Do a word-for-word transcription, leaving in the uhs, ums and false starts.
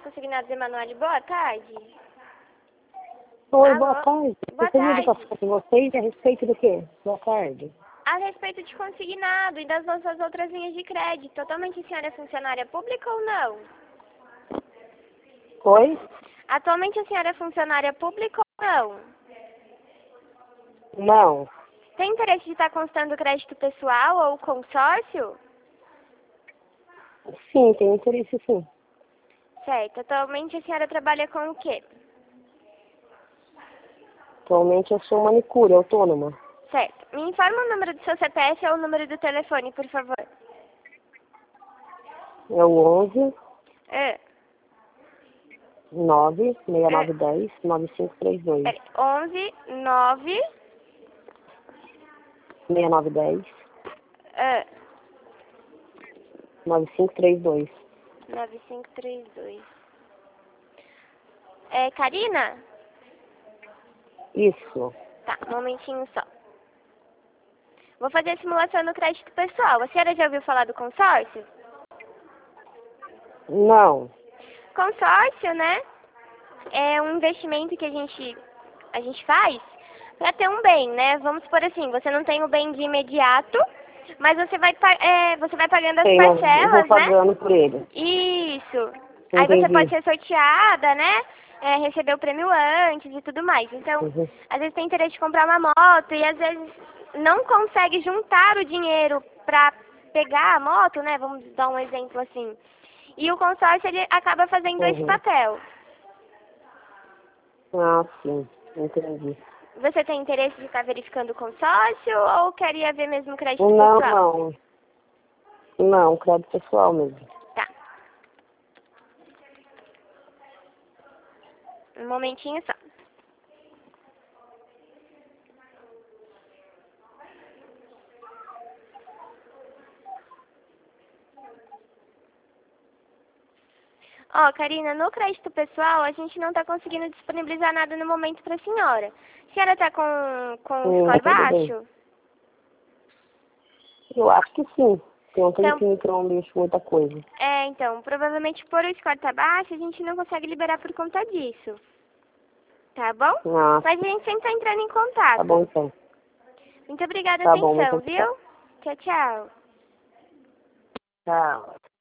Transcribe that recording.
Consignados Emanuele, boa tarde. Oi, Alô? boa tarde. Boa Eu tenho tarde. educação com vocês a respeito do quê? Boa tarde. A respeito de consignado e das nossas outras linhas de crédito, atualmente a senhora é funcionária pública ou não? Oi? Atualmente a senhora é funcionária pública ou não? Não. Tem interesse de estar constando crédito pessoal ou consórcio? Sim, tenho interesse sim. Certo. Atualmente a senhora trabalha com o quê? Atualmente eu sou manicure autônoma. Certo. Me informa o número do seu C P F ou o número do telefone, por favor. É o onze, É. nove, seis É. nove um zero, nove cinco três dois. Peraí. onze, nove... seis nove um zero, É. nove cinco três dois. nove cinco três dois. É, Karina? Isso. Tá, um momentinho só. Vou fazer a simulação no crédito pessoal. A senhora já ouviu falar do consórcio? Não. Consórcio, né? É um investimento que a gente, a gente faz para ter um bem, né? Vamos supor assim, você não tem o bem de imediato, mas você vai, pa- é, você vai pagando as Tenho, eu vou parcelas, né? pagando por ele. Isso. Aí você pode Entendi. ser sorteada, né? É, receber o prêmio antes e tudo mais. Então, Uhum. às vezes tem interesse de comprar uma moto e às vezes não consegue juntar o dinheiro para pegar a moto, né? Vamos dar um exemplo assim. E o consórcio, ele acaba fazendo esse Uhum. papel. Ah, sim. Entendi. Você tem interesse de estar verificando o consórcio ou queria ver mesmo o crédito Não, pessoal? não. Não, crédito pessoal mesmo. Tá. Um momentinho só. Ó, Karina, no crédito pessoal, a gente não está conseguindo disponibilizar nada no momento para a senhora. A senhora está com, com um Sim, score tudo bem. baixo? Eu acho que sim. Tem um Então, tempinho que eu não mexo muita coisa. é, então, provavelmente por o score estar baixo, a gente não consegue liberar por conta disso. Tá bom? Ah, Mas a gente sempre está entrando em tá bom contato. então. Muito obrigada, Tá bom, muito atenção, obrigada. viu? Tchau, tchau. Tchau.